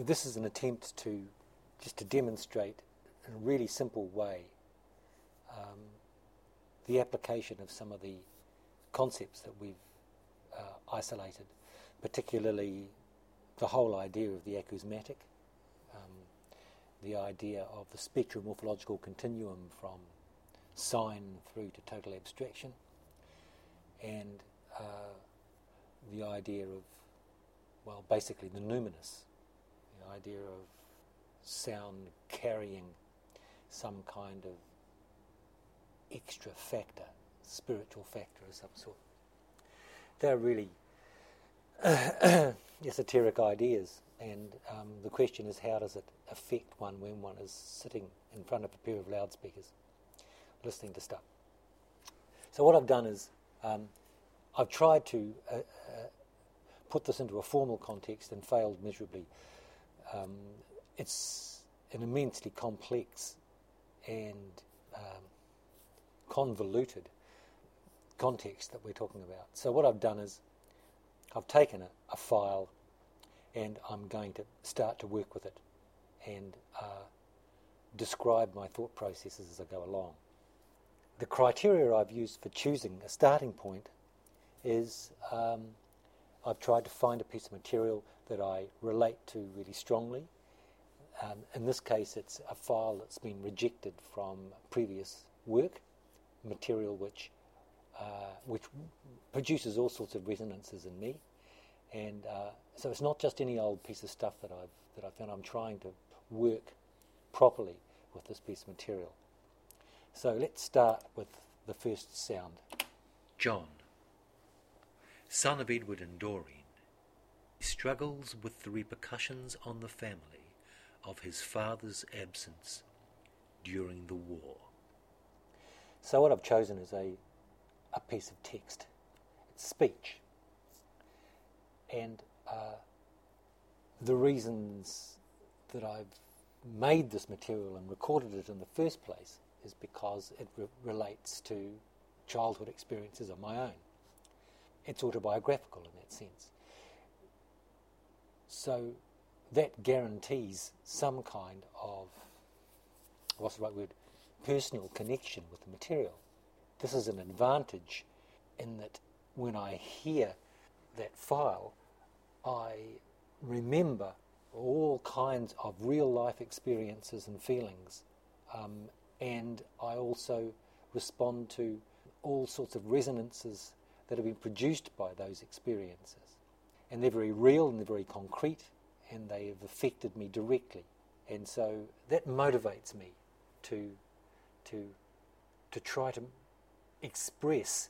This is an attempt to just to demonstrate in a really simple way the application of some of the concepts that we've isolated, particularly the whole idea of the acousmatic, the idea of the spectromorphological continuum from sign through to total abstraction, and the idea of, well, basically the numinous, the idea of sound carrying some kind of extra factor, spiritual factor of some sort. They're really esoteric ideas, and the question is, how does it affect one when one is sitting in front of a pair of loudspeakers listening to stuff? So what I've done is I've tried to put this into a formal context and failed miserably. It's an immensely complex and convoluted context that we're talking about. So what I've done is I've taken a file and I'm going to start to work with it and describe my thought processes as I go along. The criteria I've used for choosing a starting point is I've tried to find a piece of material that I relate to really strongly. In this case, it's a file that's been rejected from previous work, material which produces all sorts of resonances in me, and so it's not just any old piece of stuff that I've found. I'm trying to work properly with this piece of material. So let's start with the first sound. John, son of Edward and Doreen, struggles with the repercussions on the family of his father's absence during the war. So what I've chosen is a piece of text. It's speech. And the reasons that I've made this material and recorded it in the first place is because it relates to childhood experiences of my own. It's autobiographical in that sense. So that guarantees some kind of, what's the right word, personal connection with the material. This is an advantage in that when I hear that file, I remember all kinds of real life experiences and feelings, and I also respond to all sorts of resonances that have been produced by those experiences. And they're very real and they're very concrete, and they have affected me directly. And so that motivates me to try to express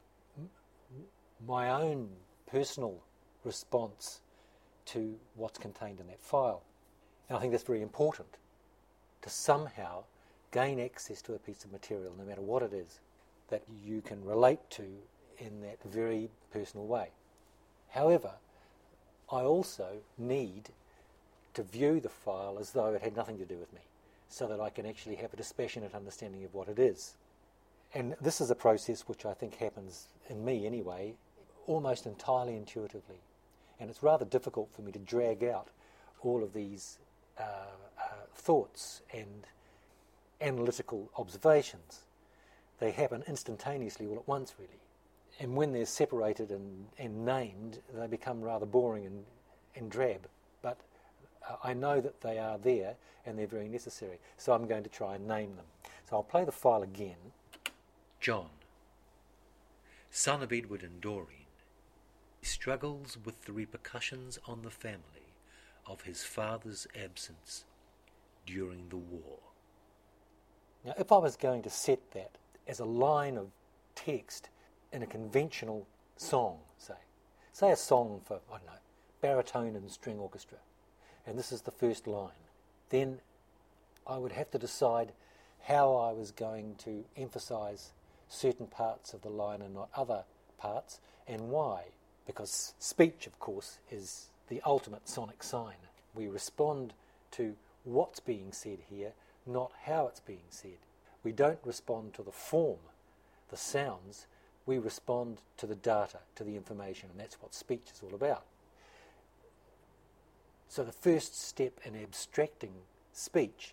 my own personal response to what's contained in that file. And I think that's very important, to somehow gain access to a piece of material, no matter what it is, that you can relate to in that very personal way. However, I also need to view the file as though it had nothing to do with me, so that I can actually have a dispassionate understanding of what it is. And this is a process which I think happens, in me anyway, almost entirely intuitively. And it's rather difficult for me to drag out all of these thoughts and analytical observations. They happen instantaneously all at once, really. And when they're separated and named, they become rather boring and drab. But I know that they are there and they're very necessary. So I'm going to try and name them. So I'll play the file again. John, son of Edward and Doreen, struggles with the repercussions on the family of his father's absence during the war. Now, if I was going to set that as a line of text in a conventional song, say a song for, I don't know, baritone and string orchestra, and this is the first line, then I would have to decide how I was going to emphasise certain parts of the line and not other parts, and why. Because speech, of course, is the ultimate sonic sign. We respond to what's being said here, not how it's being said. We don't respond to the form, the sounds. We respond to the data, to the information, and that's what speech is all about. So the first step in abstracting speech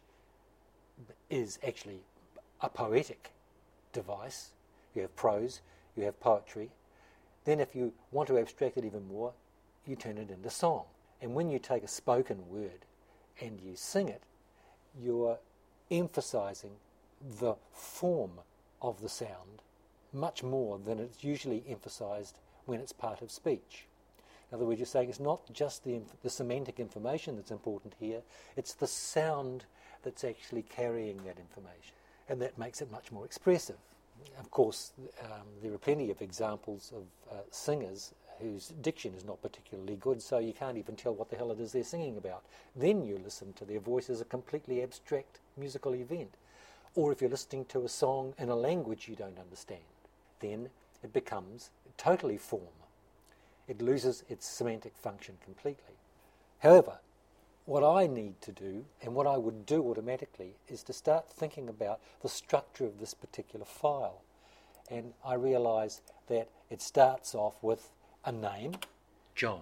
is actually a poetic device. You have prose, you have poetry. Then if you want to abstract it even more, you turn it into song. And when you take a spoken word and you sing it, you're emphasizing the form of the sound much more than it's usually emphasized when it's part of speech. In other words, you're saying it's not just the semantic information that's important here, it's the sound that's actually carrying that information. And that makes it much more expressive. Of course, there are plenty of examples of singers whose diction is not particularly good, so you can't even tell what the hell it is they're singing about. Then you listen to their voice as a completely abstract musical event. Or if you're listening to a song in a language you don't understand, then it becomes totally form. It loses its semantic function completely. However, what I need to do, and what I would do automatically, is to start thinking about the structure of this particular file. And I realise that it starts off with a name. John.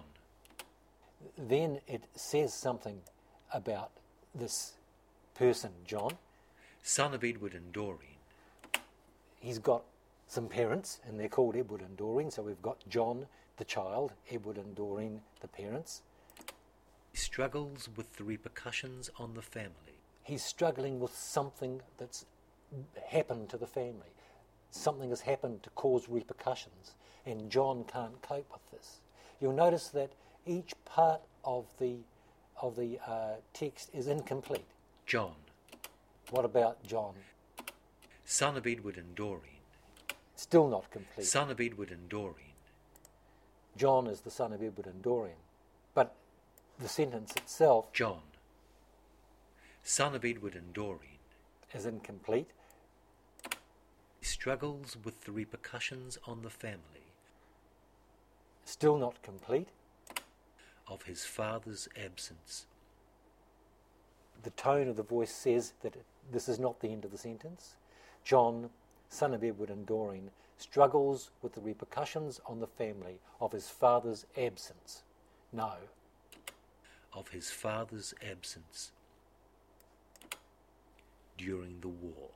Then it says something about this person, John. Son of Edward and Doreen. He's got some parents, and they're called Edward and Doreen, so we've got John, the child, Edward and Doreen, the parents. He struggles with the repercussions on the family. He's struggling with something that's happened to the family. Something has happened to cause repercussions, and John can't cope with this. You'll notice that each part of the text is incomplete. John. What about John? Son of Edward and Doreen. Still not complete. Son of Edward and Doreen. John is the son of Edward and Doreen. But the sentence itself, John. Son of Edward and Doreen, is incomplete. He struggles with the repercussions on the family. Still not complete. Of his father's absence. The tone of the voice says that this is not the end of the sentence. John, son of Edward and Doreen, struggles with the repercussions on the family of his father's absence. No. Of his father's absence during the war.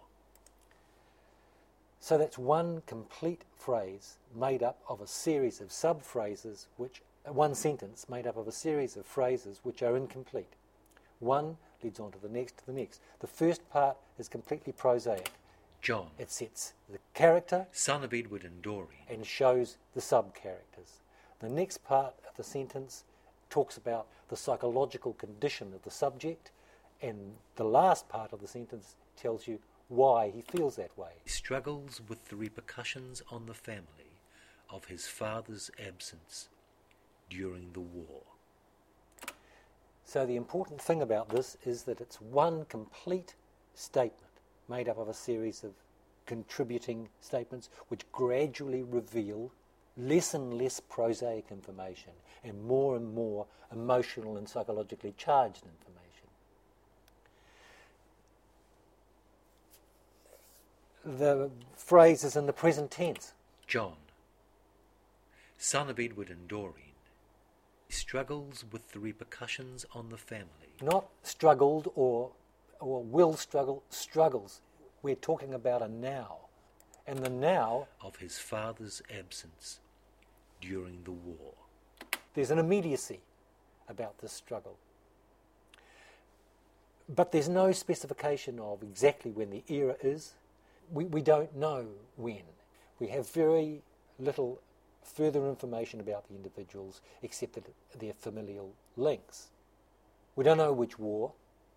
So that's one complete phrase made up of a series of sub-phrases, one sentence made up of a series of phrases which are incomplete. One leads on to the next, The first part is completely prosaic. John. It sets the character, son of Edward and Doreen, and shows the sub-characters. The next part of the sentence talks about the psychological condition of the subject, and the last part of the sentence tells you why he feels that way. He struggles with the repercussions on the family of his father's absence during the war. So the important thing about this is that it's one complete statement made up of a series of contributing statements which gradually reveal less and less prosaic information and more emotional and psychologically charged information. The phrase is in the present tense. John, son of Edward and Doreen, struggles with the repercussions on the family. Not struggled or will struggle, struggles. We're talking about a now. And the now of his father's absence during the war. There's an immediacy about this struggle. But there's no specification of exactly when the era is. We don't know when. We have very little further information about the individuals except that their familial links. We don't know which war.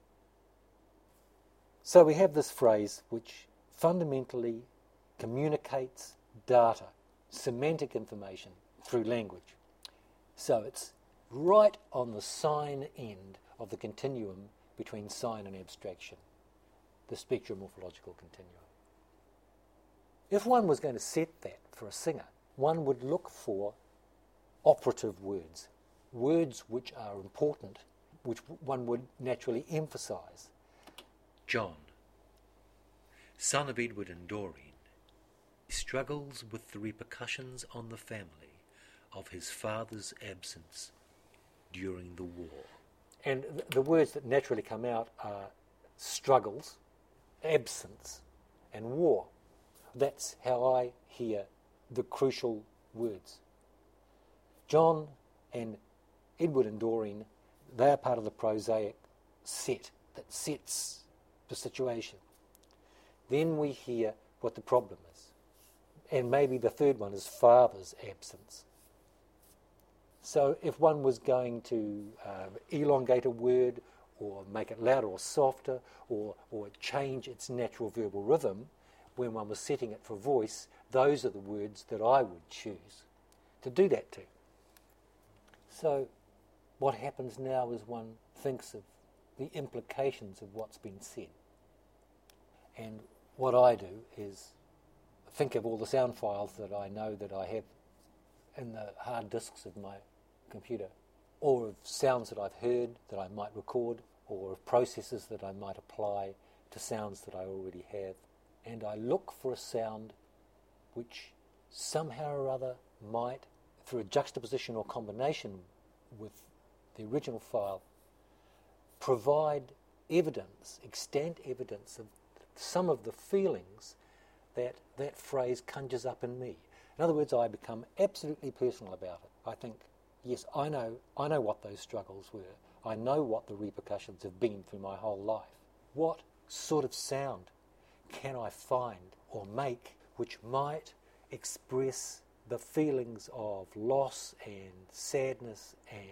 So we have this phrase which fundamentally communicates data, semantic information through language. So it's right on the sign end of the continuum between sign and abstraction, the spectromorphological continuum. If one was going to set that for a singer, one would look for operative words, words which are important, which one would naturally emphasize. John, son of Edward and Doreen, struggles with the repercussions on the family of his father's absence during the war. And the words that naturally come out are struggles, absence, and war. That's how I hear the crucial words. John and Edward and Doreen, they are part of the prosaic set that sets the situation. Then we hear what the problem is. And maybe the third one is father's absence. So if one was going to elongate a word or make it louder or softer or change its natural verbal rhythm, when one was setting it for voice, those are the words that I would choose to do that to. So what happens now is one thinks of the implications of what's been said. And what I do is think of all the sound files that I know that I have in the hard disks of my computer, or of sounds that I've heard that I might record, or of processes that I might apply to sounds that I already have. And I look for a sound which somehow or other might, through a juxtaposition or combination with the original file, provide evidence, extant evidence of some of the feelings that that phrase conjures up in me. In other words, I become absolutely personal about it. I think, yes, I know what those struggles were. I know what the repercussions have been through my whole life. What sort of sound can I find or make which might express the feelings of loss and sadness and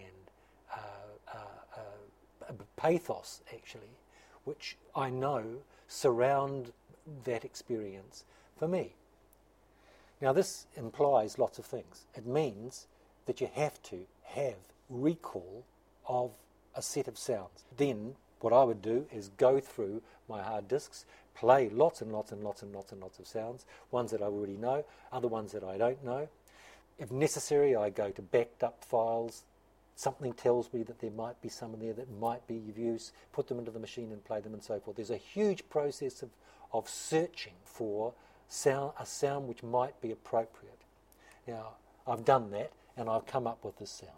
pathos, actually, which I know surround that experience for me. Now, this implies lots of things. It means that you have to have recall of a set of sounds. Then what I would do is go through my hard disks, play lots and lots and lots and lots and lots of sounds, ones that I already know, other ones that I don't know. If necessary, I go to backed up files. Something tells me that there might be some in there that might be of use, put them into the machine and play them and so forth. There's a huge process of searching for a sound which might be appropriate. Now, I've done that and I've come up with this sound.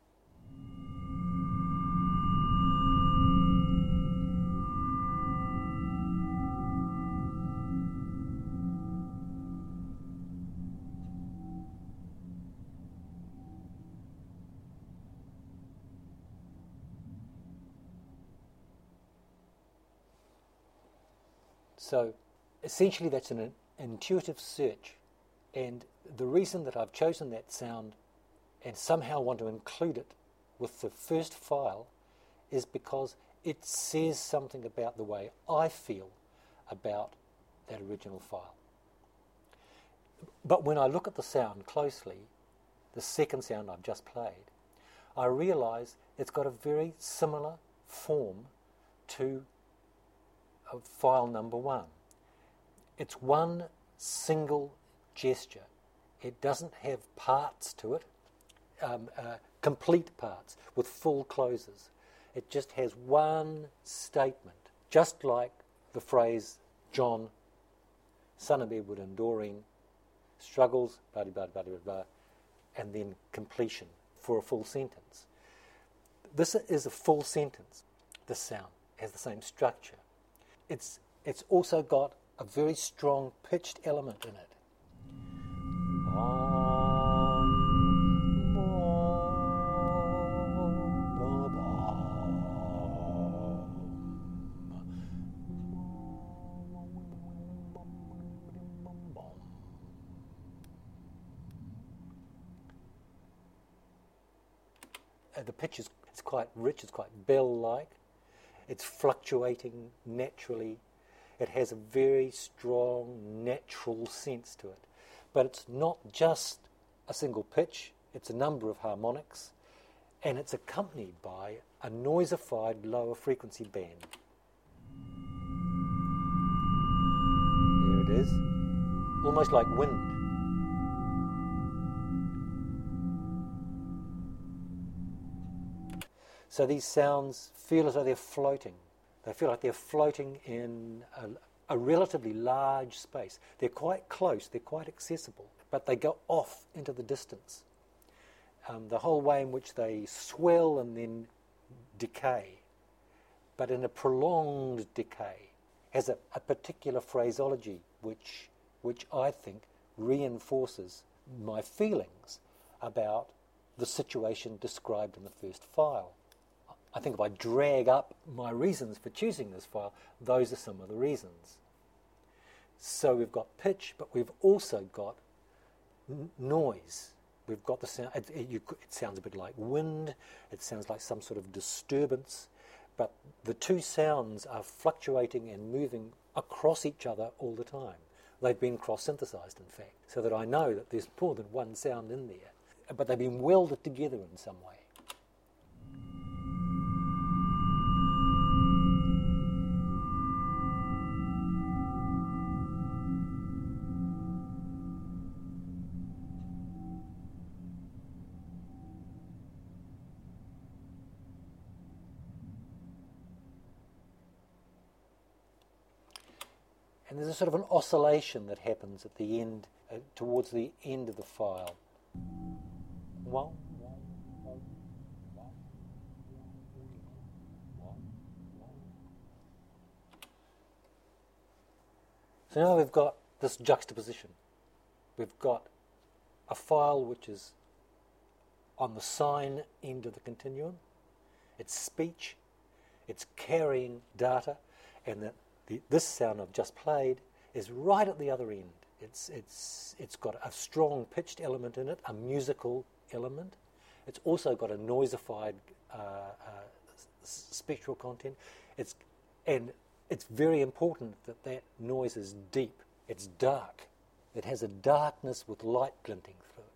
So essentially that's an intuitive search, and the reason that I've chosen that sound and somehow want to include it with the first file is because it says something about the way I feel about that original file. But when I look at the sound closely, the second sound I've just played, I realise it's got a very similar form to file number one. It's one single gesture. It doesn't have parts to it, complete parts with full closes. It just has one statement, just like the phrase John, son of Edward and Doreen, struggles, blah, blah, blah, blah, blah, and then completion for a full sentence. This is a full sentence. This sound has the same structure. It's also got a very strong pitched element in it. The pitch is quite rich, it's quite bell-like. It's fluctuating naturally. It has a very strong natural sense to it. But it's not just a single pitch, it's a number of harmonics, and it's accompanied by a noisified lower frequency band. There it is, almost like wind. So these sounds feel as though they're floating. They feel like they're floating in a relatively large space. They're quite close, they're quite accessible, but they go off into the distance. The whole way in which they swell and then decay, but in a prolonged decay, has a particular phraseology which I think reinforces my feelings about the situation described in the first file. I think if I drag up my reasons for choosing this file, those are some of the reasons. So we've got pitch, but we've also got noise. We've got the sound. It sounds a bit like wind. It sounds like some sort of disturbance. But the two sounds are fluctuating and moving across each other all the time. They've been cross-synthesized, in fact, so that I know that there's more than one sound in there. But they've been welded together in some way. And there's a sort of an oscillation that happens at the end, towards the end of the file. So now we've got this juxtaposition. We've got a file which is on the sine end of the continuum. It's speech, it's carrying data, and this sound I've just played is right at the other end. It's got a strong pitched element in it, a musical element. It's also got a noisified spectral content. It's very important that noise is deep. It's dark. It has a darkness with light glinting through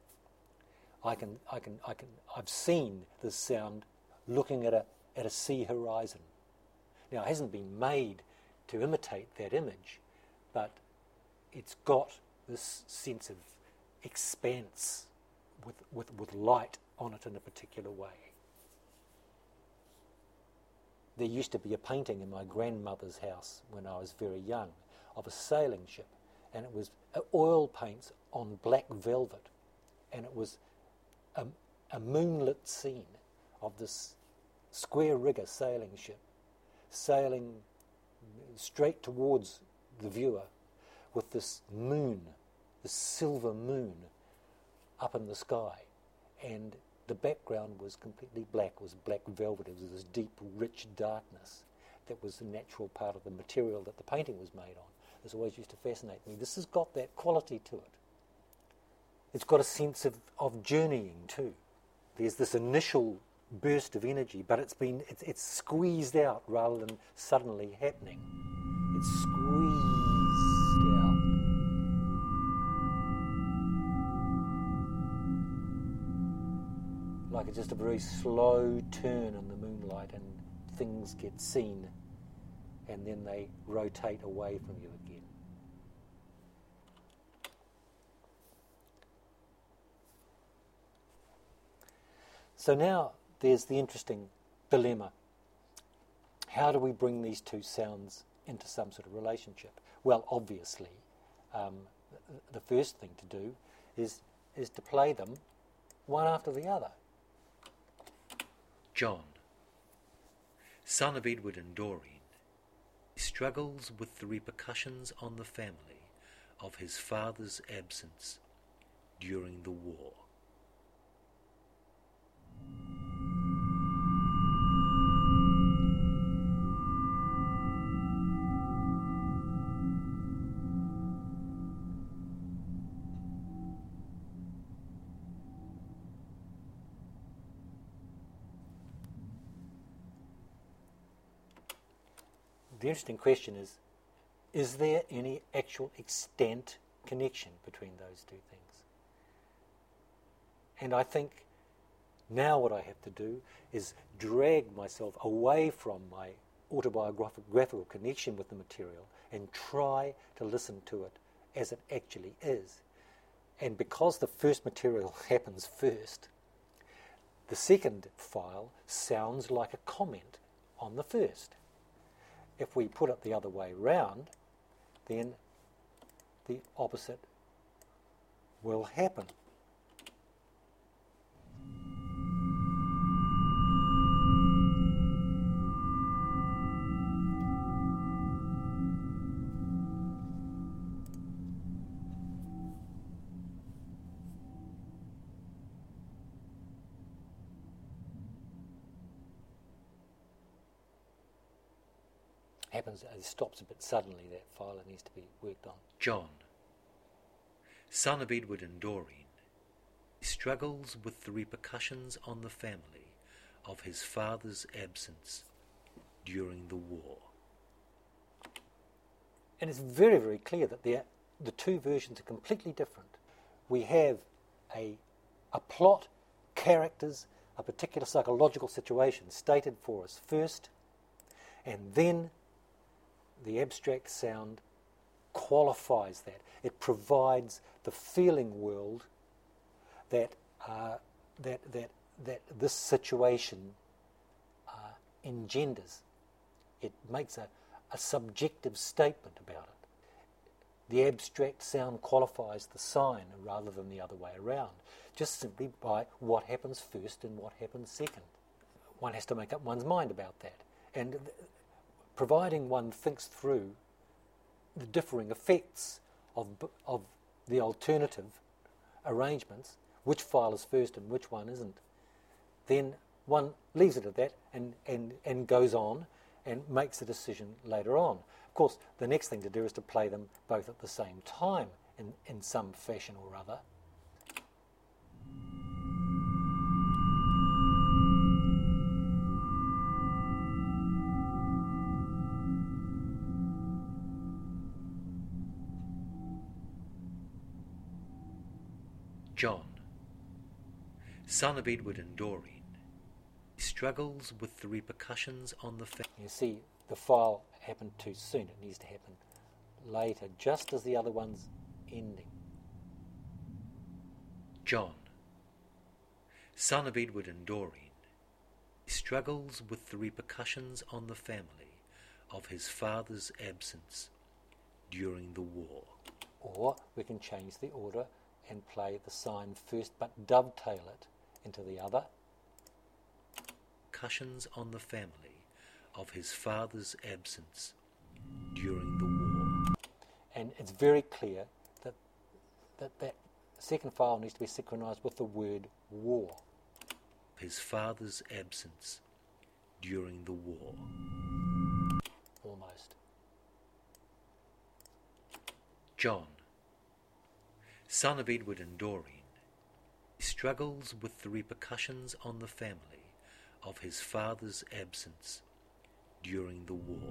it. I've seen this sound looking at a sea horizon. Now, it hasn't been made to imitate that image, but it's got this sense of expanse with light on it in a particular way. There used to be a painting in my grandmother's house when I was very young of a sailing ship, and it was oil paints on black velvet, and it was a moonlit scene of this square rigger sailing ship sailing straight towards the viewer with this moon, this silver moon up in the sky, and the background was completely black. It was black velvet. It was this deep, rich darkness that was the natural part of the material that the painting was made on. This always used to fascinate me. This has got that quality to it. It's got a sense of journeying too. There's this initial burst of energy, but it's squeezed out rather than suddenly happening. It's squeezed out. Like it's just a very slow turn in the moonlight, and things get seen, and then they rotate away from you again. So now there's the interesting dilemma. How do we bring these two sounds into some sort of relationship? Well, obviously, the first thing to do is to play them one after the other. John, son of Edward and Doreen, struggles with the repercussions on the family of his father's absence during the war. The interesting question is there any actual extant connection between those two things? And I think now what I have to do is drag myself away from my autobiographical connection with the material and try to listen to it as it actually is. And because the first material happens first, the second file sounds like a comment on the first. If we put it the other way round, then the opposite will happen. happens, it stops a bit suddenly, that file. It needs to be worked on. John, son of Edward and Doreen, struggles with the repercussions on the family of his father's absence during the war. And it's very, very clear that the two versions are completely different. We have a plot, characters, a particular psychological situation stated for us first, and then the abstract sound qualifies that. It provides the feeling world that this situation engenders. It makes a subjective statement about it. The abstract sound qualifies the sign rather than the other way around, just simply by what happens first and what happens second. One has to make up one's mind about that. And providing one thinks through the differing effects of the alternative arrangements, which file is first and which one isn't, then one leaves it at that and goes on and makes a decision later on. Of course, the next thing to do is to play them both at the same time in some fashion or other. John, son of Edward and Doreen, struggles with the repercussions on the family. You see, the file happened too soon. It needs to happen later, just as the other one's ending. John, son of Edward and Doreen, struggles with the repercussions on the family of his father's absence during the war. Or we can change the order and play the sign first, but dovetail it into the other. Repercussions on the family of his father's absence during the war. And it's very clear that second file needs to be synchronized with the word war. His father's absence during the war. Almost. John, son of Edward and Doreen, struggles with the repercussions on the family of his father's absence during the war.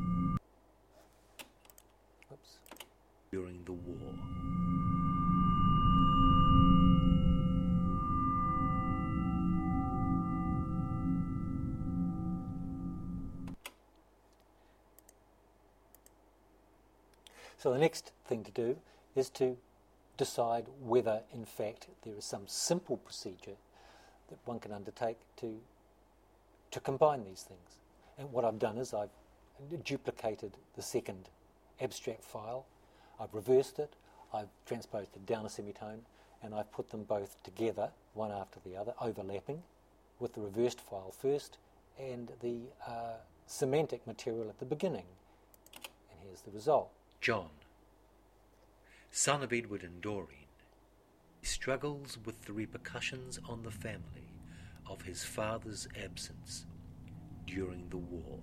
Oops. During the war. So the next thing to do is to decide whether, in fact, there is some simple procedure that one can undertake to combine these things. And what I've done is I've duplicated the second abstract file, I've reversed it, I've transposed it down a semitone, and I've put them both together, one after the other, overlapping, with the reversed file first and the semantic material at the beginning. And here's the result. John, son of Edward and Doreen, struggles with the repercussions on the family of his father's absence during the war.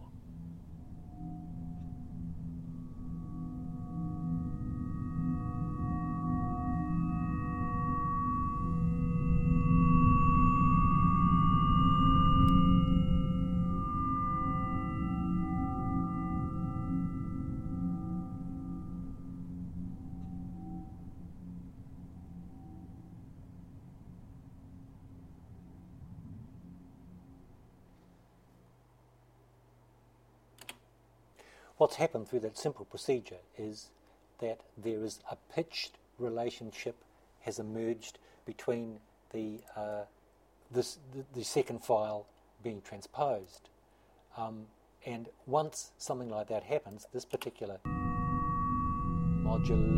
What's happened through that simple procedure is that there is a pitched relationship has emerged between the second file being transposed. And once something like that happens, this particular modulation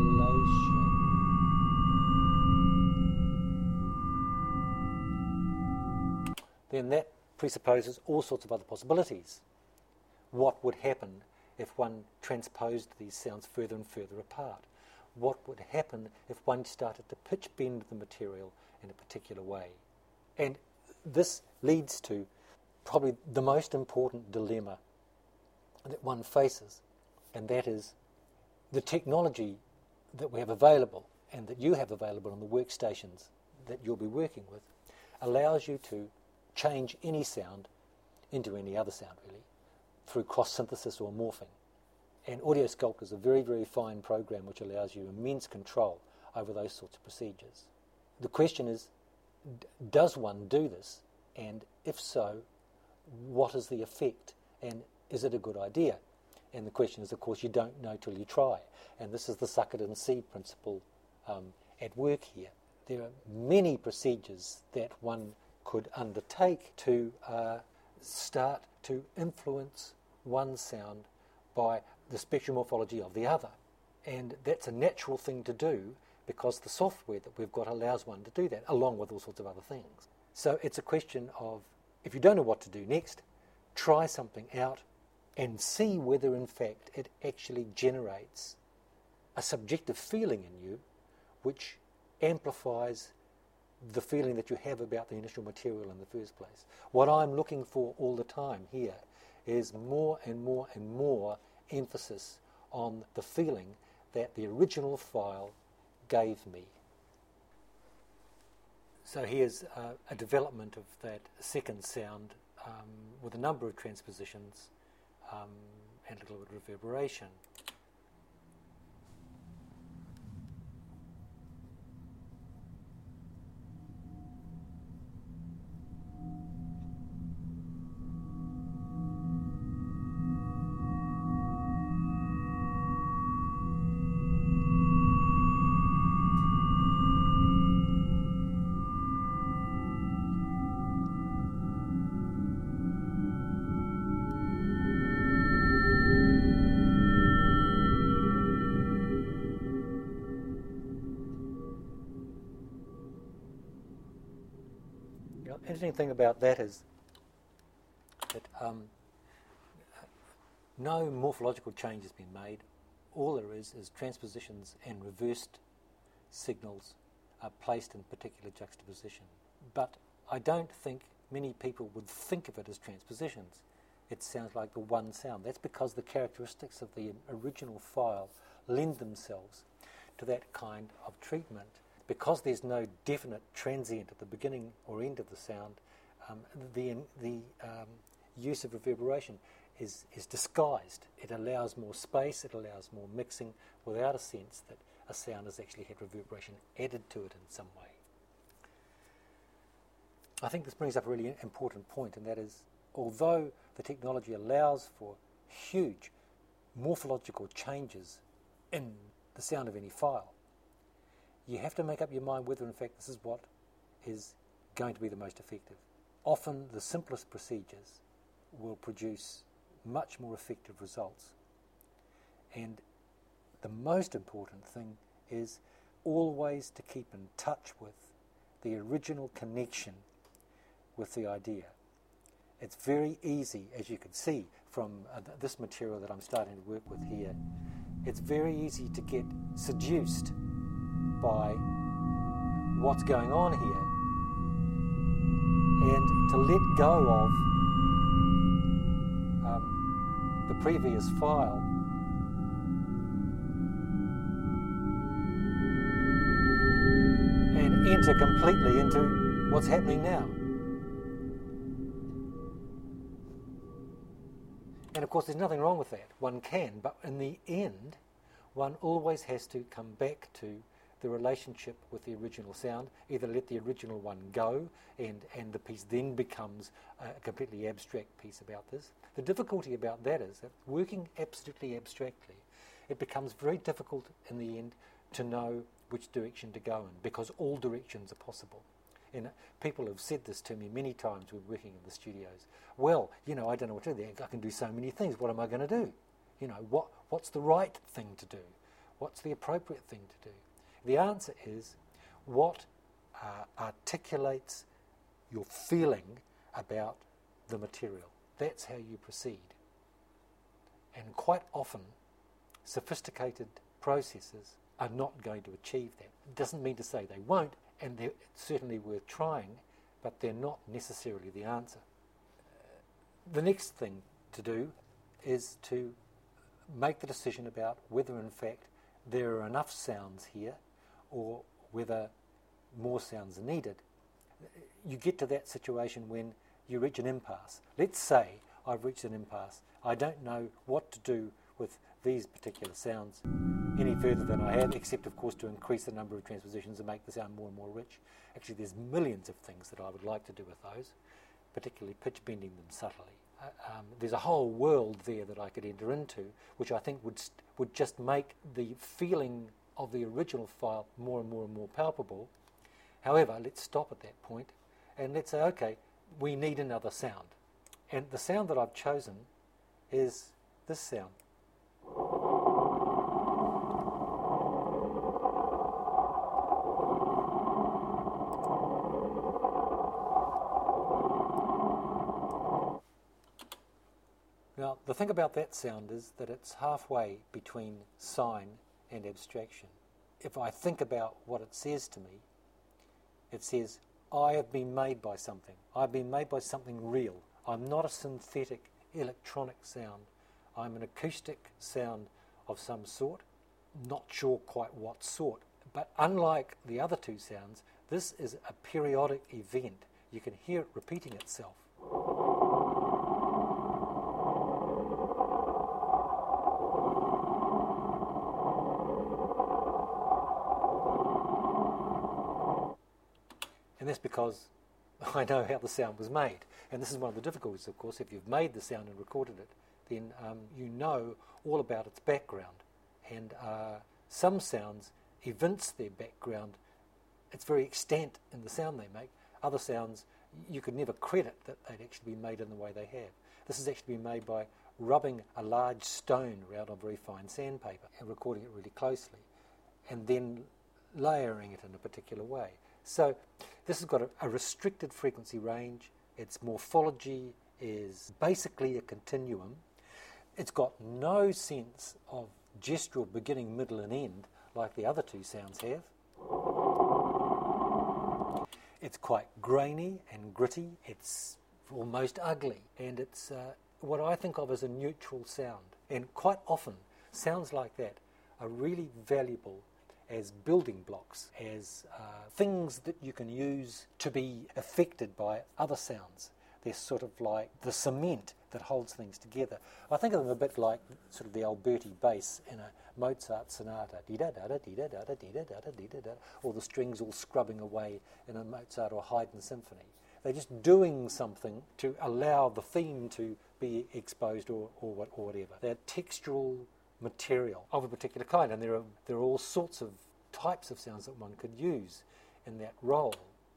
then that presupposes all sorts of other possibilities. What would happen if one transposed these sounds further and further apart? What would happen if one started to pitch bend the material in a particular way? And this leads to probably the most important dilemma that one faces, and that is the technology that we have available and that you have available on the workstations that you'll be working with allows you to change any sound into any other sound, really, through cross-synthesis or morphing. And AudioSculpt is a very, very fine program which allows you immense control over those sorts of procedures. The question is, does one do this? And if so, what is the effect? And is it a good idea? And the question is, of course, you don't know till you try. And this is the suck it and see principle at work here. There are many procedures that one could undertake to start to influence one sound by the spectral morphology of the other. And that's a natural thing to do because the software that we've got allows one to do that, along with all sorts of other things. So it's a question of, if you don't know what to do next, try something out and see whether in fact it actually generates a subjective feeling in you which amplifies the feeling that you have about the initial material in the first place. What I'm looking for all the time here is more and more and more emphasis on the feeling that the original file gave me. So here's a development of that second sound with a number of transpositions and a little bit of reverberation. The interesting thing about that is that no morphological change has been made. All there is transpositions and reversed signals are placed in particular juxtaposition. But I don't think many people would think of it as transpositions. It sounds like the one sound. That's because the characteristics of the original file lend themselves to that kind of treatment. Because there's no definite transient at the beginning or end of the sound, the use of reverberation is disguised. It allows more space, it allows more mixing, without a sense that a sound has actually had reverberation added to it in some way. I think this brings up a really important point, and that is, although the technology allows for huge morphological changes in the sound of any file, you have to make up your mind whether in fact this is what is going to be the most effective. Often the simplest procedures will produce much more effective results. And the most important thing is always to keep in touch with the original connection with the idea. It's very easy, as you can see from this material that I'm starting to work with here, it's very easy to get seduced by what's going on here and to let go of the previous file and enter completely into what's happening now. And of course there's nothing wrong with that. One can, but in the end one always has to come back to the relationship with the original sound, either let the original one go and the piece then becomes a completely abstract piece about this. The difficulty about that is that working absolutely abstractly, it becomes very difficult in the end to know which direction to go in, because all directions are possible. And people have said this to me many times when working in the studios. Well, I don't know what to do. I can do so many things. What am I going to do? What's the right thing to do? What's the appropriate thing to do? The answer is what articulates your feeling about the material. That's how you proceed. And quite often, sophisticated processes are not going to achieve that. It doesn't mean to say they won't, and they're certainly worth trying, but they're not necessarily the answer. The next thing to do is to make the decision about whether in fact there are enough sounds here or whether more sounds are needed. You get to that situation when you reach an impasse. Let's say I've reached an impasse. I don't know what to do with these particular sounds any further than I have, except of course to increase the number of transpositions and make the sound more and more rich. Actually, there's millions of things that I would like to do with those, particularly pitch bending them subtly. There's a whole world there that I could enter into, which I think would just make the feeling of the original file more and more and more palpable. However, let's stop at that point and let's say, okay, we need another sound. And the sound that I've chosen is this sound. Now, the thing about that sound is that it's halfway between sign and abstraction. If I think about what it says to me, it says, I have been made by something. I've been made by something real. I'm not a synthetic electronic sound. I'm an acoustic sound of some sort, not sure quite what sort. But unlike the other two sounds, this is a periodic event. You can hear it repeating itself. And that's because I know how the sound was made. And this is one of the difficulties, of course. If you've made the sound and recorded it, then you know all about its background. And some sounds evince their background. It's very extant in the sound they make. Other sounds, you could never credit that they'd actually been made in the way they have. This has actually been made by rubbing a large stone around on very fine sandpaper and recording it really closely, and then layering it in a particular way. So this has got a restricted frequency range. Its morphology is basically a continuum. It's got no sense of gestural beginning, middle and end like the other two sounds have. It's quite grainy and gritty. It's almost ugly. And it's what I think of as a neutral sound. And quite often, sounds like that are really valuable as building blocks, as things that you can use to be affected by other sounds. They're sort of like the cement that holds things together. I think of them a bit like sort of the Alberti bass in a Mozart sonata, dee-da-da-da, dee-da-da-da, dee-da-da-da, dee-da-da, or the strings all scrubbing away in a Mozart or Haydn symphony. They're just doing something to allow the theme to be exposed or whatever. They're textural material of a particular kind, and there are all sorts of types of sounds that one could use in that role.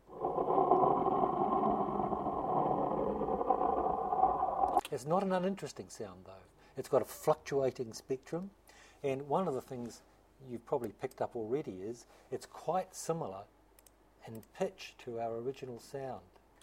It's not an uninteresting sound, though. It's got a fluctuating spectrum, and one of the things you've probably picked up already is it's quite similar in pitch to our original sound.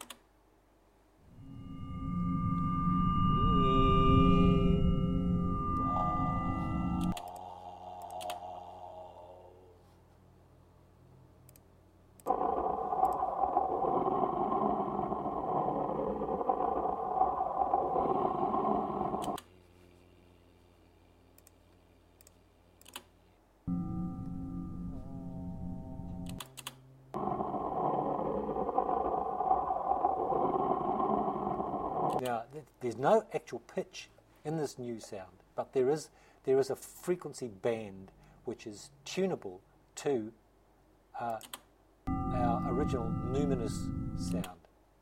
Now, there's no actual pitch in this new sound, but there is a frequency band which is tunable to our original numinous sound.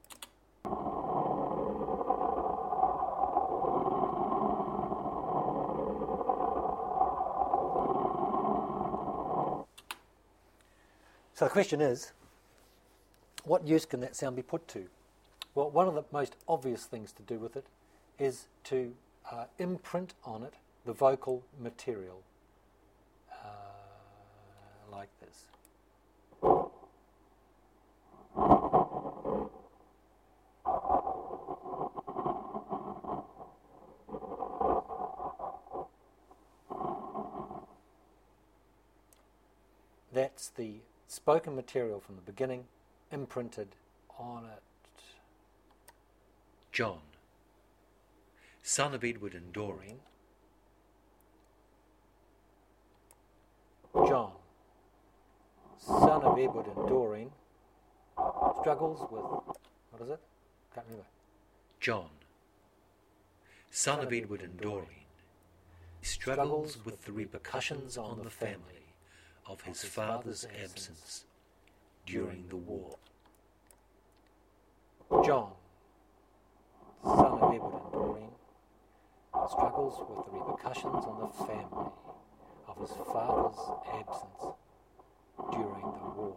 So the question is, what use can that sound be put to? Well, one of the most obvious things to do with it is to imprint on it the vocal material, like this. That's the spoken material from the beginning, imprinted on it. John. son of Edward and Doreen, John, son of Edward and Doreen, struggles with, what is it? Can't remember. John, son of Edward and Doreen, struggles with the repercussions on the family of his father's absence during the war. John, son of Edward and Doreen, struggles with the repercussions on the family of his father's absence during the war.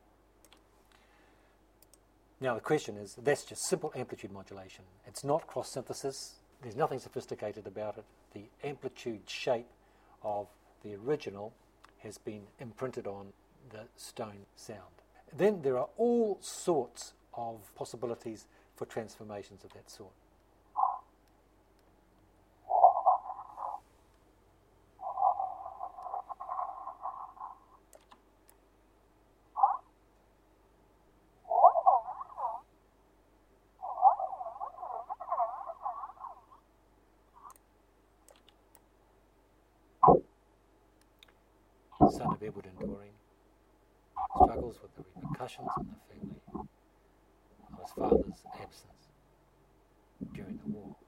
Now the question is, that's just simple amplitude modulation. It's not cross-synthesis. There's nothing sophisticated about it. The amplitude shape of the original has been imprinted on the stone sound. Then there are all sorts of possibilities for transformations of that sort. Son of Edward and Doreen struggles with the repercussions on the family of his father's absence during the war.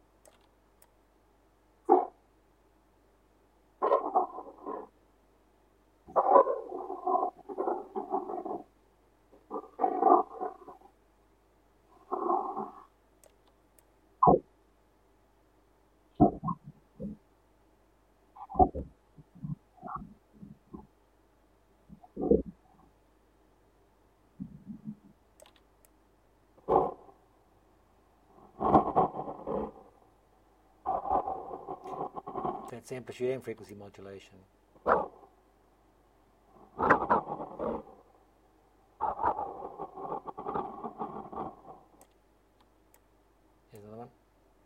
That's amplitude and frequency modulation. Here's another one.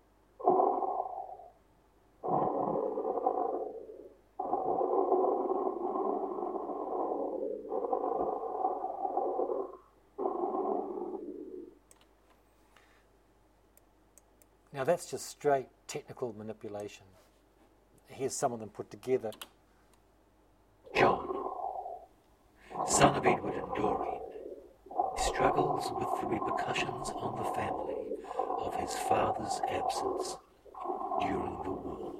Now that's just straight technical manipulation. Here's some of them put together. John, son of Edward and Doreen, struggles with the repercussions on the family of his father's absence during the war.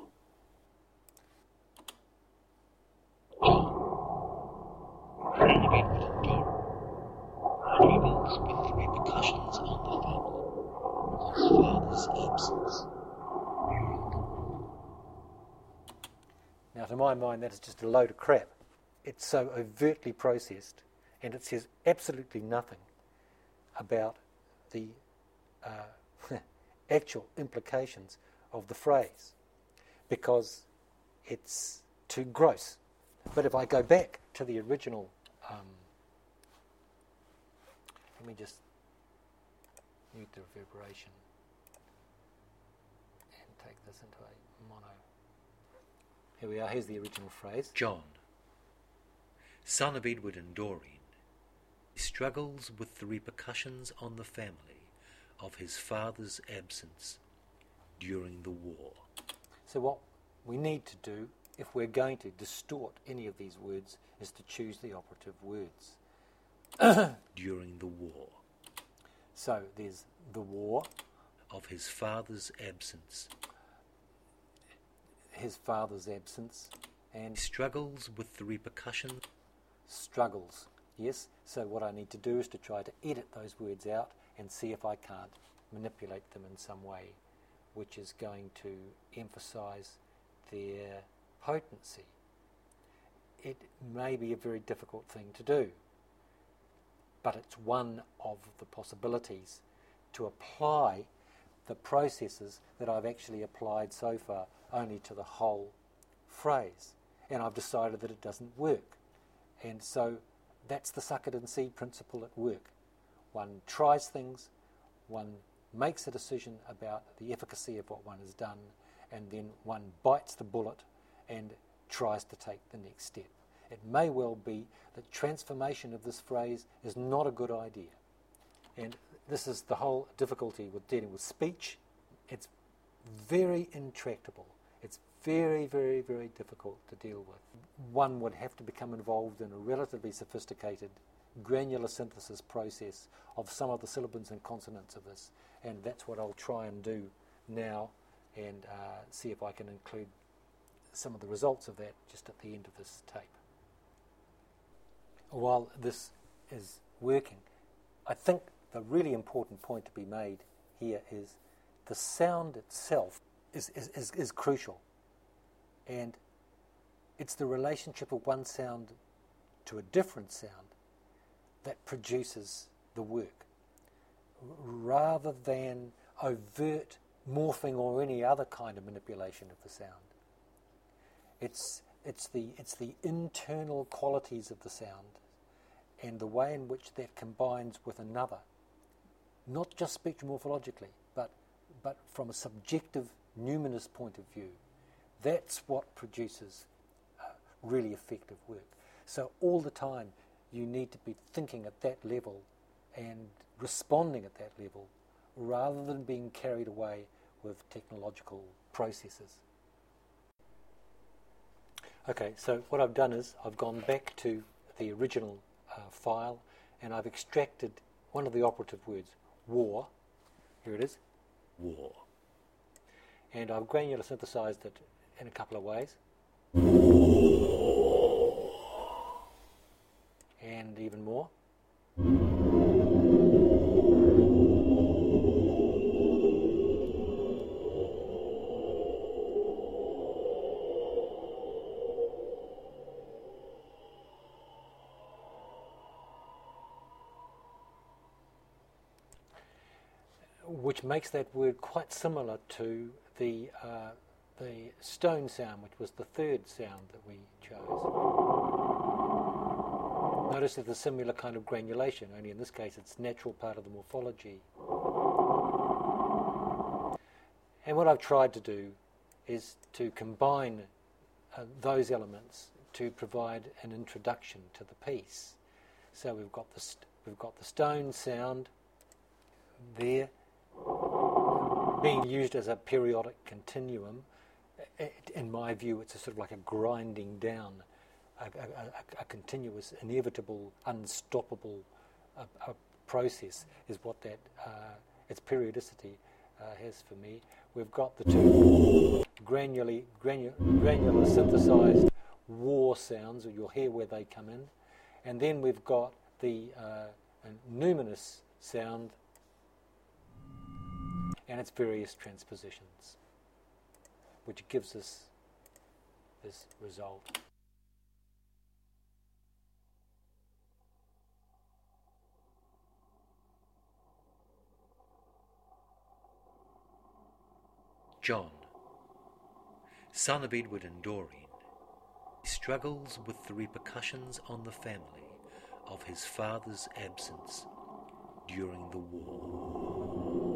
John, son of Edward and Doreen, struggles with the repercussions on the family of his father's absence during the war. Now, to my mind, that is just a load of crap. It's so overtly processed, and it says absolutely nothing about the actual implications of the phrase, because it's too gross. But if I go back to the original, let me just mute the reverberation and take this into a mono. Here we are, here's the original phrase. John, son of Edward and Doreen, struggles with the repercussions on the family of his father's absence during the war. So what we need to do, if we're going to distort any of these words, is to choose the operative words. During the war. So there's the war. Of his father's absence. His father's absence. And struggles with the repercussions. Struggles, yes. So what I need to do is to try to edit those words out and see if I can't manipulate them in some way which is going to emphasise their potency. It may be a very difficult thing to do, but it's one of the possibilities to apply the processes that I've actually applied so far only to the whole phrase. And I've decided that it doesn't work. And so that's the suck it and see principle at work. One tries things, one makes a decision about the efficacy of what one has done, and then one bites the bullet and tries to take the next step. It may well be that transformation of this phrase is not a good idea. And this is the whole difficulty with dealing with speech. It's very intractable. It's very, very, very difficult to deal with. One would have to become involved in a relatively sophisticated granular synthesis process of some of the sibilants and consonants of this, and that's what I'll try and do now, and see if I can include some of the results of that just at the end of this tape. While this is working, I think the really important point to be made here is the sound itself is crucial, and it's the relationship of one sound to a different sound that produces the work, rather than overt morphing or any other kind of manipulation of the sound. It's the internal qualities of the sound and the way in which that combines with another, not just spectromorphologically, but from a subjective numinous point of view. That's what produces really effective work. So all the time you need to be thinking at that level and responding at that level, rather than being carried away with technological processes. Okay, so what I've done is I've gone back to the original file, and I've extracted one of the operative words, war. Here it is. War. And I've granular synthesized it in a couple of ways. And even more. Which makes that word quite similar to the stone sound, which was the third sound that we chose. Notice there's a similar kind of granulation, only in this case it's natural part of the morphology. And what I've tried to do is to combine those elements to provide an introduction to the piece. So we've got the stone sound there, being used as a periodic continuum. In my view, it's a sort of like a grinding down, a continuous, inevitable, unstoppable process is what that its periodicity has for me. We've got the two granular synthesized war sounds, or you'll hear where they come in, and then we've got the numinous sound and its various transpositions, which gives us this result. John, son of Edward and Doreen, struggles with the repercussions on the family of his father's absence during the war.